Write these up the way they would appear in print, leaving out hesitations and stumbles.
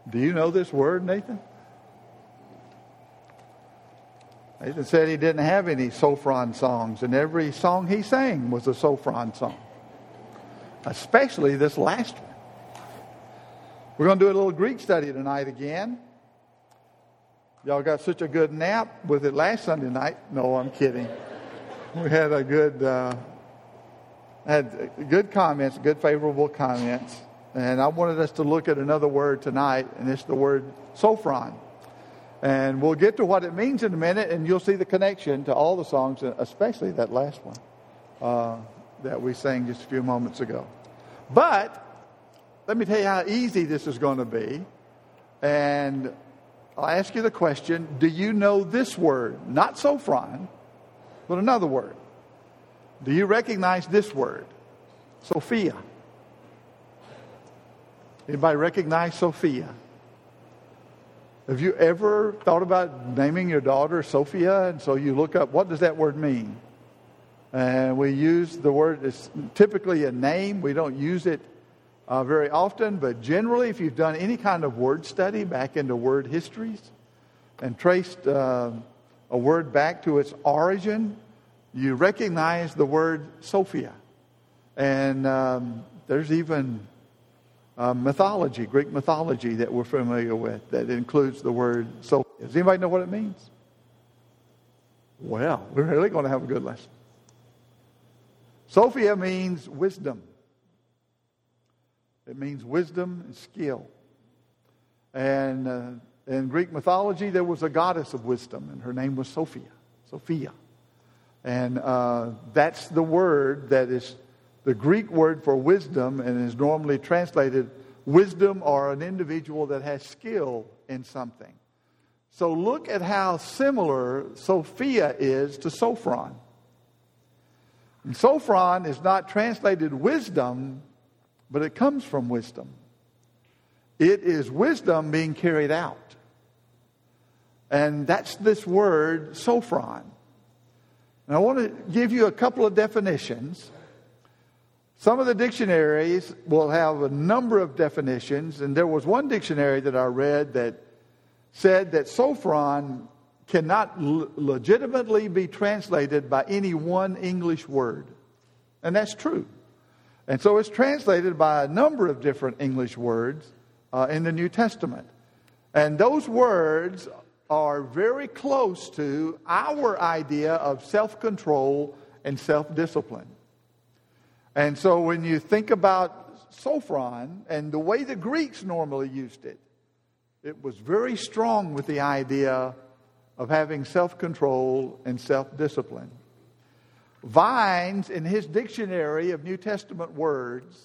Do you know this word, Nathan? Nathan said he didn't have any Sophron songs, and every song he sang was a Sophron song, especially this last one. We're going to do a little Greek study tonight again. Y'all got such a good nap with it last Sunday night. No, I'm kidding. We had a good, good comments, good favorable comments. And I wanted us to look at another word tonight, and it's the word sophron. And we'll get to what it means in a minute, and you'll see the connection to all the songs, especially that last one that we sang just a few moments ago. But let me tell you how easy this is going to be. And I'll ask you the question, do you know this word? Not sophron, but another word. Do you recognize this word? Sophia. Anybody recognize Sophia? Have you ever thought about naming your daughter Sophia? And so you look up, what does that word mean? And we use the word, it's typically a name. We don't use it very often, but generally, if you've done any kind of word study back into word histories and traced a word back to its origin, you recognize the word Sophia. And there's even mythology, Greek mythology that we're familiar with that includes the word Sophia. Does anybody know what it means? Well, we're really going to have a good lesson. Sophia means wisdom. It means wisdom and skill. And in Greek mythology, there was a goddess of wisdom, and her name was Sophia. And that's the word that is the Greek word for wisdom, and is normally translated wisdom or an individual that has skill in something. So look at how similar Sophia is to sophron. And sophron is not translated wisdom, but it comes from wisdom. It is wisdom being carried out. And that's this word, sophron. And I want to give you a couple of definitions. Some of the dictionaries will have a number of definitions, and there was one dictionary that I read that said that sophron cannot legitimately be translated by any one English word. And that's true. And so it's translated by a number of different English words in the New Testament. And those words are very close to our idea of self-control and self-discipline. And so when you think about sophron and the way the Greeks normally used it, it was very strong with the idea of having self-control and self-discipline. Vines, in his dictionary of New Testament words,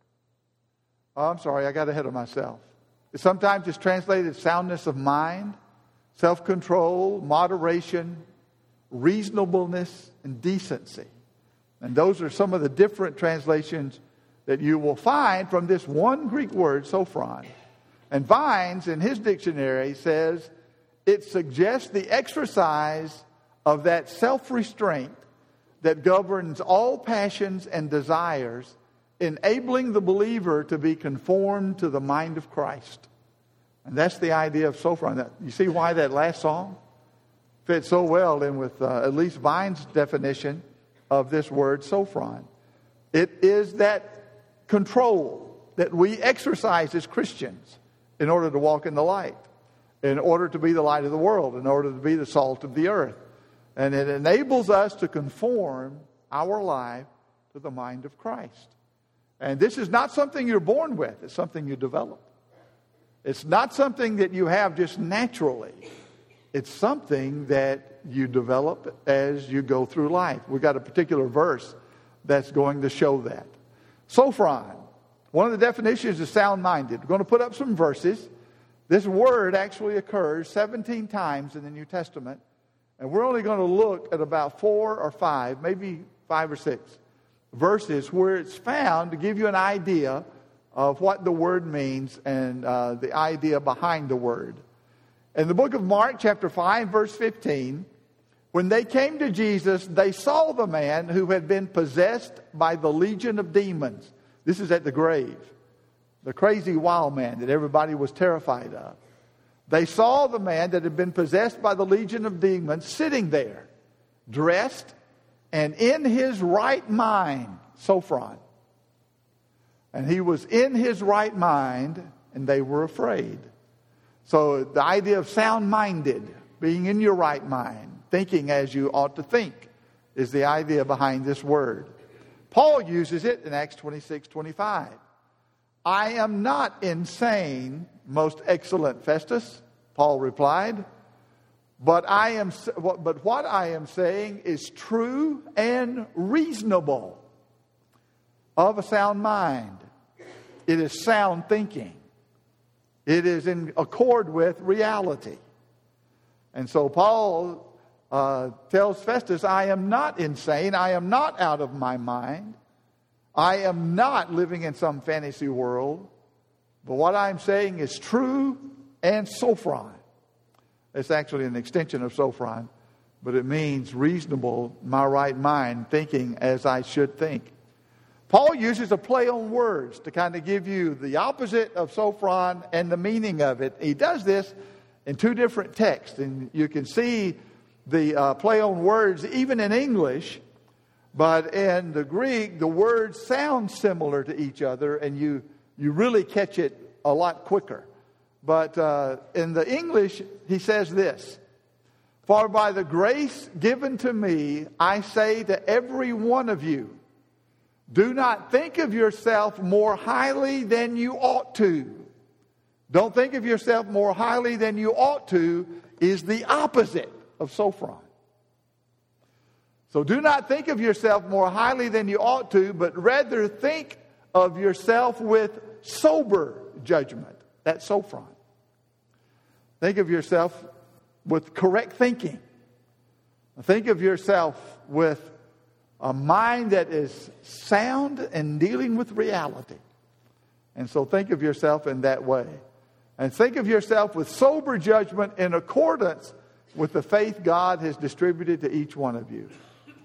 I'm sorry, I got ahead of myself. Sometimes it's translated soundness of mind, self-control, moderation, reasonableness, and decency. And those are some of the different translations that you will find from this one Greek word, sophron. And Vines, in his dictionary, says it suggests the exercise of that self-restraint that governs all passions and desires, enabling the believer to be conformed to the mind of Christ. And that's the idea of sophron. You see why that last song fits so well in with at least Vine's definition of this word sophron. It is that control that we exercise as Christians in order to walk in the light, in order to be the light of the world, in order to be the salt of the earth. And it enables us to conform our life to the mind of Christ. And this is not something you're born with. It's something you develop. It's not something that you have just naturally. It's something that you develop as you go through life. We've got a particular verse that's going to show that. Sophron, one of the definitions is sound-minded. We're going to put up some verses. This word actually occurs 17 times in the New Testament. And we're only going to look at about 4 or 5, maybe 5 or 6 verses where it's found to give you an idea of what the word means and the idea behind the word. In the book of Mark, chapter 5, verse 15, when they came to Jesus, they saw the man who had been possessed by the legion of demons. This is at the grave. the crazy wild man that everybody was terrified of. They saw the man that had been possessed by the legion of demons sitting there, dressed and in his right mind, Sophron. And he was in his right mind, and they were afraid. So the idea of sound-minded, being in your right mind, thinking as you ought to think, is the idea behind this word. Paul uses it in Acts 26:25. I am not insane, most excellent Festus, Paul replied, but what I am saying is true and reasonable, of a sound mind. It is sound thinking. It is in accord with reality. And so Paul tells Festus, I am not insane. I am not out of my mind. I am not living in some fantasy world. But what I'm saying is true and sophron. It's actually an extension of sophron, but it means reasonable, my right mind, thinking as I should think. Paul uses a play on words to kind of give you the opposite of sophron and the meaning of it. He does this in two different texts, and you can see the play on words even in English, but in the Greek, the words sound similar to each other, and you really catch it a lot quicker. But in the English, he says this, for by the grace given to me, I say to every one of you, do not think of yourself more highly than you ought to. Don't think of yourself more highly than you ought to is the opposite of sophron. So do not think of yourself more highly than you ought to, but rather think of yourself with sober judgment. That's sophron. Think of yourself with correct thinking. Think of yourself with a mind that is sound and dealing with reality. And so think of yourself in that way. And think of yourself with sober judgment in accordance with the faith God has distributed to each one of you.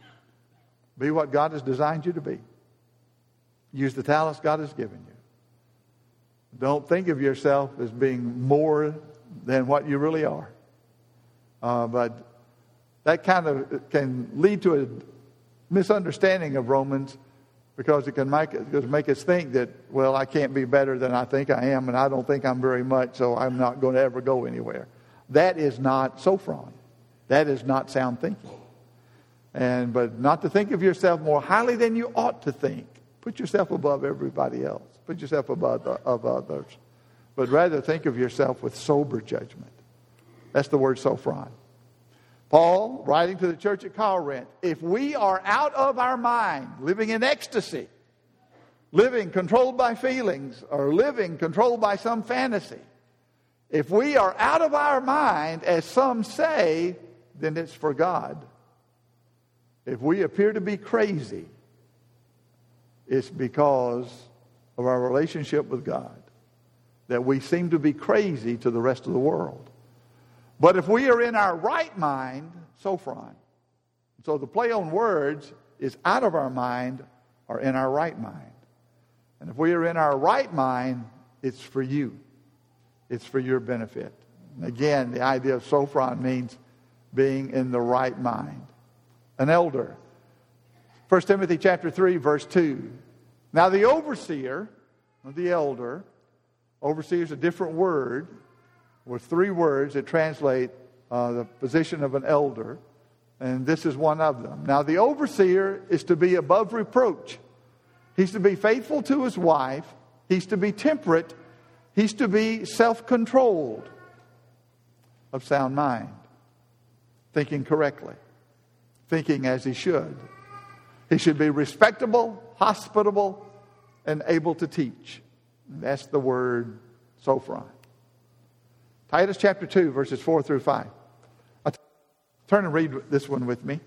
Be what God has designed you to be. Use the talents God has given you. Don't think of yourself as being more than what you really are. But that kind of can lead to a misunderstanding of Romans, because it can make us think that, well, I can't be better than I think I am, and I don't think I'm very much, so I'm not going to ever go anywhere. That is not sophron. That is not sound thinking. But not to think of yourself more highly than you ought to think. Put yourself above everybody else. Put yourself above others. But rather think of yourself with sober judgment. That's the word sophron. Paul, writing to the church at Corinth, if we are out of our mind, living in ecstasy, living controlled by feelings, or living controlled by some fantasy, if we are out of our mind, as some say, then it's for God. If we appear to be crazy, it's because of our relationship with God, that we seem to be crazy to the rest of the world. But if we are in our right mind, sophron. So the play on words is out of our mind or in our right mind. And if we are in our right mind, it's for you. It's for your benefit. And again, the idea of sophron means being in the right mind. An elder. 1 Timothy chapter 3, verse 2. Now the overseer, or the elder, overseer is a different word, with three words that translate the position of an elder, and this is one of them. Now the overseer is to be above reproach. He's to be faithful to his wife. He's to be temperate. He's to be self-controlled, of sound mind, thinking correctly, thinking as he should. He should be respectable, hospitable, and able to teach. That's the word sophron. Titus chapter 2, verses 4 through 5. Turn and read this one with me.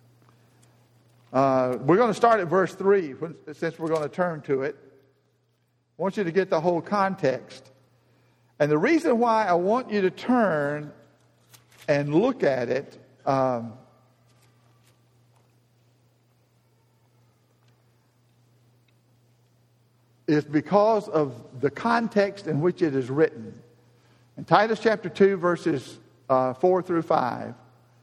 We're going to start at verse 3, since we're going to turn to it. I want you to get the whole context. And the reason why I want you to turn and look at it, is because of the context in which it is written. In Titus chapter 2, verses 4 through 5,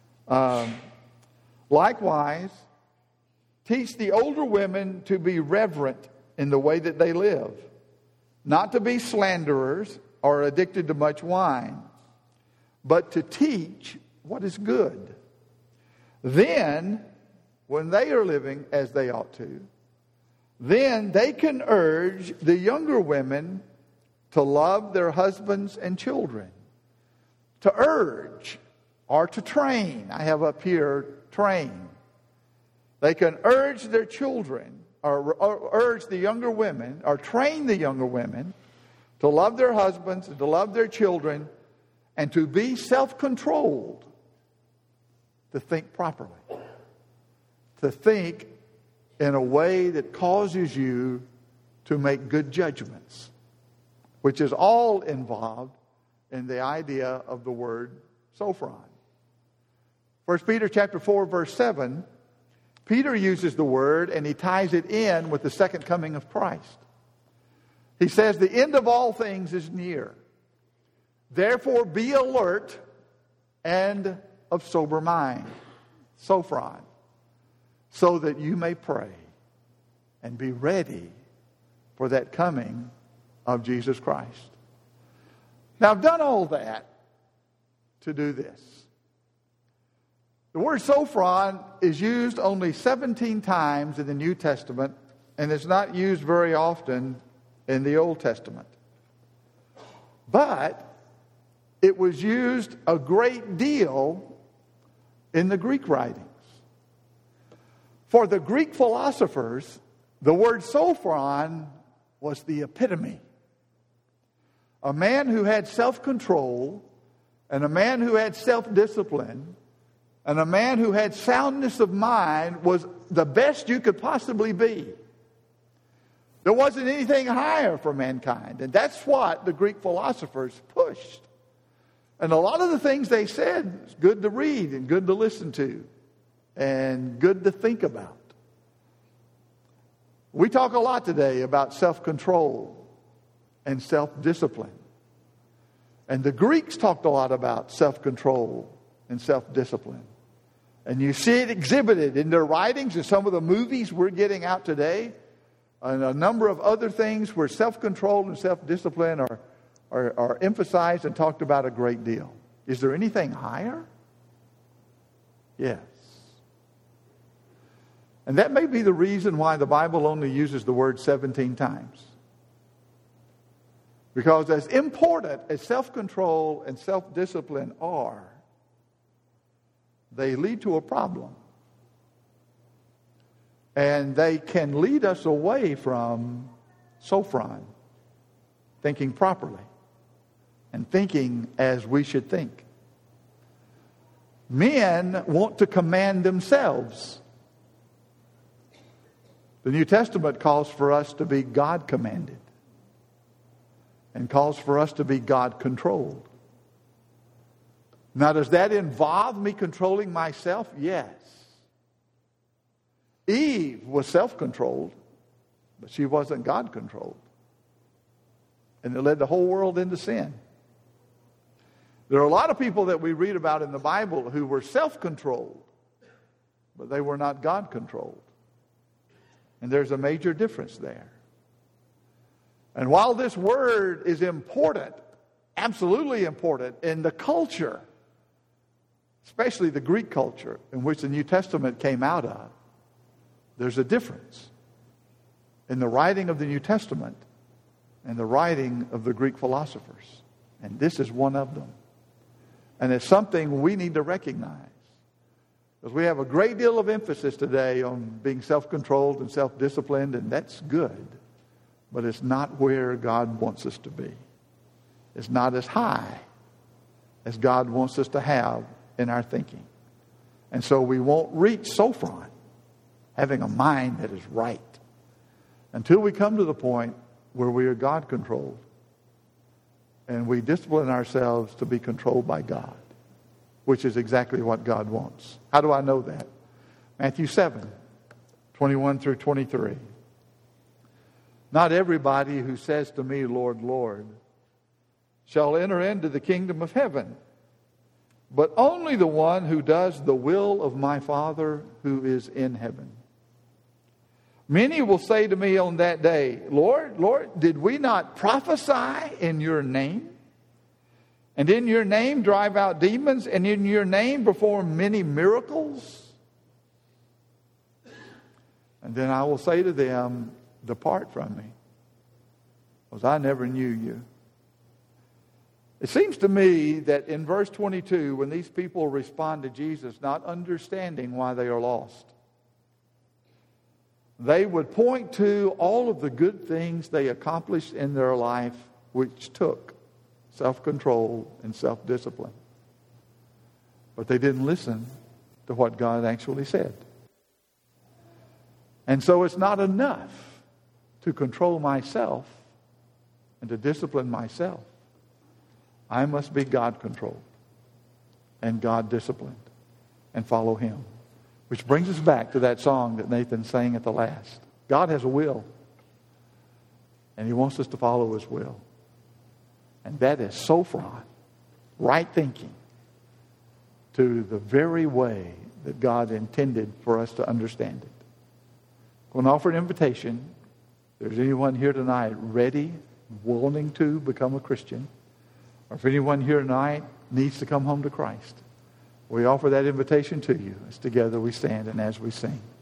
likewise, teach the older women to be reverent in the way that they live, not to be slanderers or addicted to much wine, but to teach what is good. Then, when they are living as they ought to, then they can urge the younger women to love their husbands and children. To urge or to train. I have up here, train. They can urge their children or urge the younger women or train the younger women to love their husbands and to love their children and to be self-controlled, to think properly, to think in a way that causes you to make good judgments, which is all involved in the idea of the word sophron. 1 Peter chapter 4, verse 7, Peter uses the word and he ties it in with the second coming of Christ. He says, the end of all things is near. Therefore be alert and of sober mind, sophron, so that you may pray and be ready for that coming of Jesus Christ. Now, I've done all that to do this. The word sophron is used only 17 times in the New Testament, and it's not used very often in the Old Testament. But it was used a great deal in the Greek writings. For the Greek philosophers, the word sophron was the epitome. A man who had self-control, and a man who had self-discipline, and a man who had soundness of mind was the best you could possibly be. There wasn't anything higher for mankind. And that's what the Greek philosophers pushed. And a lot of the things they said is good to read and good to listen to and good to think about. We talk a lot today about self-control and self-discipline. And the Greeks talked a lot about self-control and self-discipline. And you see it exhibited in their writings and some of the movies we're getting out today, and a number of other things where self-control and self-discipline are emphasized and talked about a great deal. Is there anything higher? Yes. And that may be the reason why the Bible only uses the word 17 times. Because as important as self-control and self-discipline are, they lead to a problem. And they can lead us away from sophron, thinking properly, and thinking as we should think. Men want to command themselves. The New Testament calls for us to be God-commanded and calls for us to be God-controlled. Now, does that involve me controlling myself? Yes. Eve was self-controlled, but she wasn't God-controlled. And it led the whole world into sin. There are a lot of people that we read about in the Bible who were self-controlled, but they were not God-controlled. And there's a major difference there. And while this word is important, absolutely important in the culture, especially the Greek culture in which the New Testament came out of, there's a difference in the writing of the New Testament and the writing of the Greek philosophers. And this is one of them. And it's something we need to recognize. Because we have a great deal of emphasis today on being self-controlled and self-disciplined, and that's good. But it's not where God wants us to be. It's not as high as God wants us to have in our thinking. And so we won't reach sophron, having a mind that is right, until we come to the point where we are God-controlled and we discipline ourselves to be controlled by God, which is exactly what God wants. How do I know that? Matthew 7, 21 through 23. Not everybody who says to me, Lord, Lord, shall enter into the kingdom of heaven, but only the one who does the will of my Father who is in heaven. Many will say to me on that day, Lord, Lord, did we not prophesy in your name? And in your name drive out demons, and in your name perform many miracles? And then I will say to them, depart from me, because I never knew you. It seems to me that in verse 22, when these people respond to Jesus, not understanding why they are lost, they would point to all of the good things they accomplished in their life, which took self-control and self-discipline. But they didn't listen to what God actually said. And so it's not enough to control myself and to discipline myself. I must be God-controlled and God-disciplined and follow Him. Which brings us back to that song that Nathan sang at the last. God has a will, and He wants us to follow His will. And that is sophron, right thinking, to the very way that God intended for us to understand it. I'm going to offer an invitation. If there's anyone here tonight ready, wanting to become a Christian, or if anyone here tonight needs to come home to Christ, we offer that invitation to you as together we stand and as we sing.